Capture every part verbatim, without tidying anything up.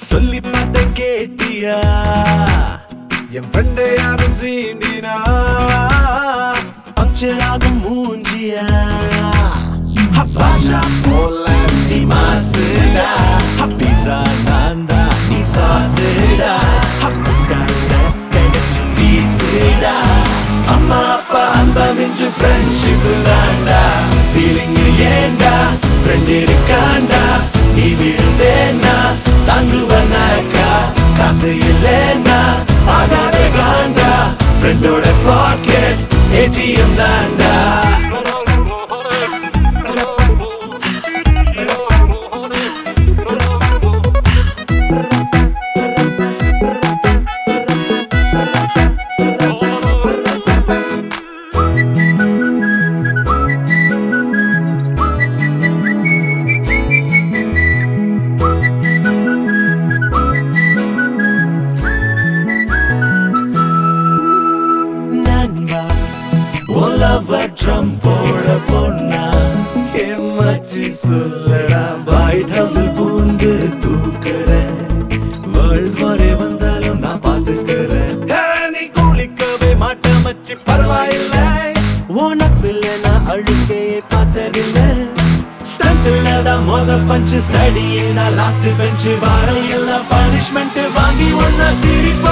சொல்லி பார்த்த கேட்டியா என் ஃப்ரெண்டை யாரும் சீண்டினா பங்க்சர் ஆகும் மூஞ்சியா பாஷா போல நீ மாசுடா பீஸா நான்தா நீ சாசுடா பீஸுடா அம்மா அப்பா அன்பா மிஞ்சு ஃப்ரெண்ட்ஷிப் தாண்டா ஃபீலிங் ஏண்டா ஃப்ரெண்ட் இருக்காண்டா நீ விழுந்தேன்னா தாங்குவனாக்கா காசு இல்லைன்னா ஆகாத காண்டா ஃப்ரெண்டோட பாக்கெட் ஏடிஎம் தாண்டா ட்ரம் போட பொண்ணா எம்மாச்சி சொல்லடா ஒயிட் ஹவுஸில் பூந்து தூக்குறேன் வேர்ல்ட் வாரே வந்தாலும் நான் பாத்துக்கிறேன் நீ குளிக்கவே மாட்ட மச்சி பரவாயில்லை உனப்பில்லை நான் அழுக்கையை பார்த்ததில்லை ஸ்டண்ட்லதான் மொத பஞ்சு ஸ்டடியில் நான் லாஸ்ட் பெஞ்சு வாரம் எல்லாம் பனிஷ்மெண்ட் வாங்கி ஒன்னா சிரிப்போ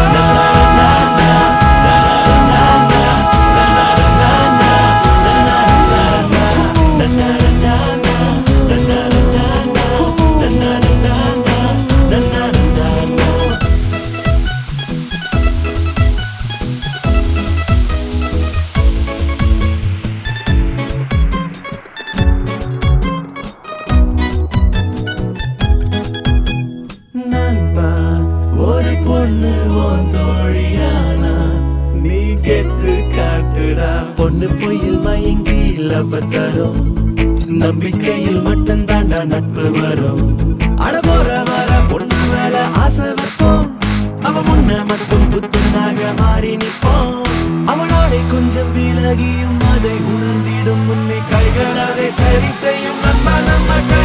ஒரு பொண்ணு உன் தோழியானா நீ கெத்து காட்டுடா பொண்ணு பொய்யில் மயங்கி லவ் தரும் நம்பிக்கையில் மட்டும் தாண்டா நட்பு வரும் அட போற வர பொண்ணு மேல ஆசை வைப்போம் அவ முன்ன மட்டும் புத்தனாக மாறி நிற்போம் அவனோட கொஞ்சம் விலகியும் அதை உணர்ந்திடும் முன்னே கைகள் அதை சரி செய்யும் நம்ம நம்ம